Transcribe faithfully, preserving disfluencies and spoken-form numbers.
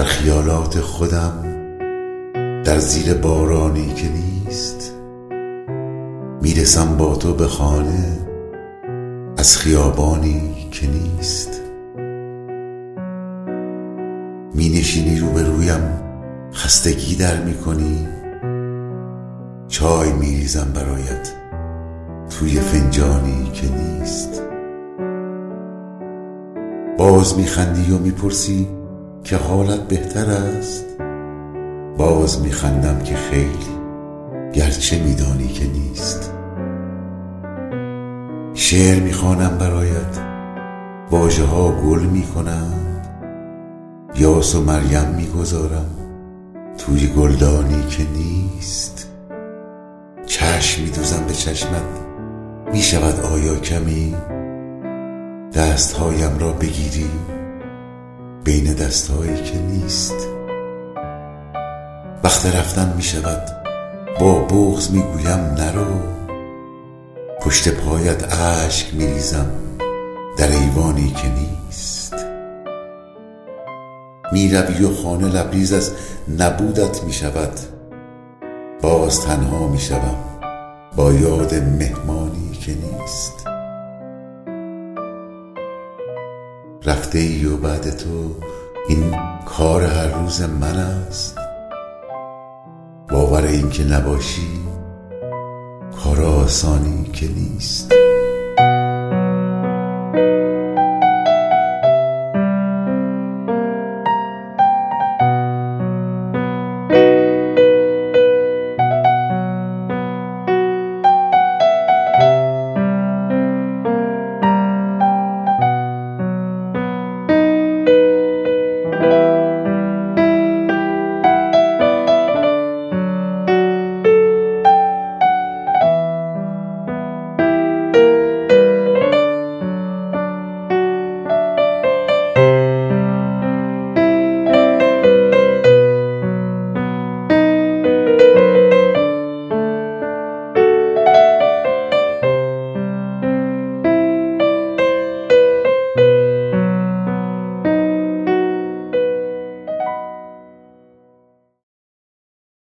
خیالات خودم در زیر بارانی که نیست، میرسم با تو به خانه از خیابانی که نیست. می نشینی روبرویم خستگی در می کنی، چای می ریزم برایت توی فنجانی که نیست. باز می خندی و می پرسی که حالت بهتر است، باز می خندم که خیلی گرچه می دانی که نیست. شعر می خوانم برایت، واژه ها گل می کنند، یاس و مریم می گذارم توی گلدانی که نیست. چشم می دوزم به چشمت، می شود آیا کمی دستهایم را بگیری بین دستهایی که نیست. وقت رفتن می شود، با بغض می گویم نرو، پشت پایت اشک می ریزم در ایوانی که نیست. می روی و خانه لبریز از نبودت می شود، باز تنها می شوم با یاد مهمانی که نیست. رفته ای و بعد تو این کار هر روز من است، باور این که نباشی کار آسانی که نیست.